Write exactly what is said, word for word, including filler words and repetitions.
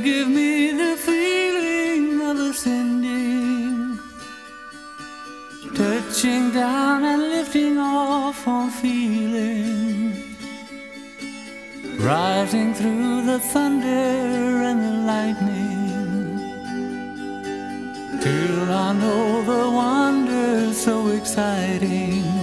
give me the feeling of ascending, touching down and lifting off on feeling, rising through the thunder and the lightning, till I know the wonder so exciting.